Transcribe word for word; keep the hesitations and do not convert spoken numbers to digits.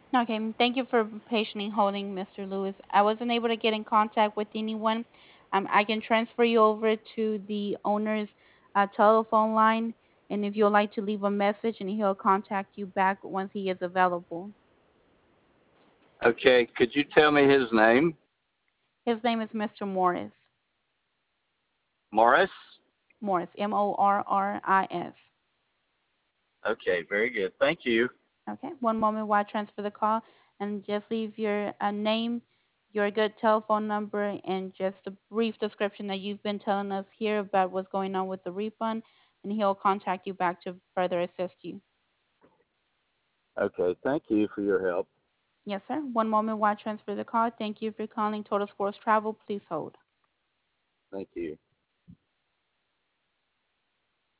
Okay, thank you for patiently holding, mister Lewis. I wasn't able to get in contact with anyone. Um, I can transfer you over to the owner's uh, telephone line, and if you'd like to leave a message, and he'll contact you back once he is available. Okay, could you tell me his name? His name is mister Morris. Morris? Morris, M O R R I S. Okay, very good. Thank you. Okay, one moment while I transfer the call, and just leave your uh, name, your good telephone number, and just a brief description that you've been telling us here about what's going on with the refund, and he'll contact you back to further assist you. Okay, thank you for your help. Yes, sir. One moment while I transfer the call. Thank you for calling Total Sports Travel. Please hold. Thank you.